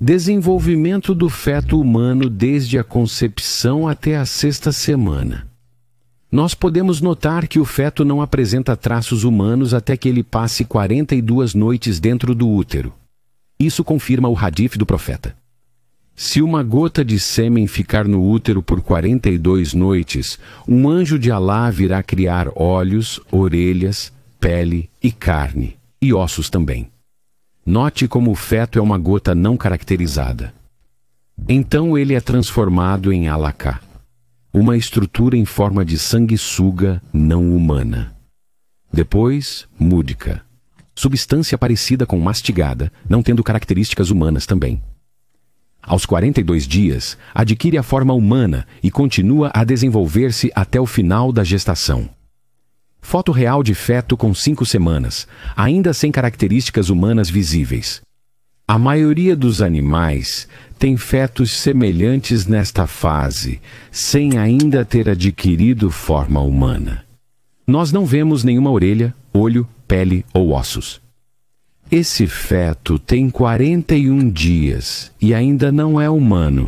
Desenvolvimento do feto humano desde a concepção até a 6ª semana. Nós podemos notar que o feto não apresenta traços humanos até que ele passe 42 noites dentro do útero. Isso confirma o hadith do profeta. Se uma gota de sêmen ficar no útero por 42 noites, um anjo de Alá virá criar olhos, orelhas, pele e carne, e ossos também. Note como o feto é uma gota não caracterizada. Então ele é transformado em alaqá, uma estrutura em forma de sanguessuga não humana. Depois, múdica, substância parecida com mastigada, não tendo características humanas também. Aos 42 dias, adquire a forma humana e continua a desenvolver-se até o final da gestação. Foto real de feto com 5 semanas, ainda sem características humanas visíveis. A maioria dos animais tem fetos semelhantes nesta fase, sem ainda ter adquirido forma humana. Nós não vemos nenhuma orelha, olho, pele ou ossos. Esse feto tem 41 dias e ainda não é humano.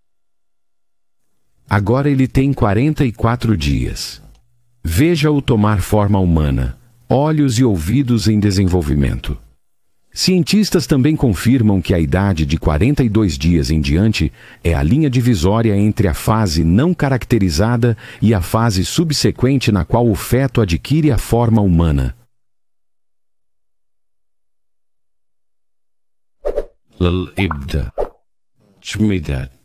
Agora ele tem 44 dias. Veja-o tomar forma humana, olhos e ouvidos em desenvolvimento. Cientistas também confirmam que a idade de 42 dias em diante é a linha divisória entre a fase não caracterizada e a fase subsequente na qual o feto adquire a forma humana. للإبداع جميدات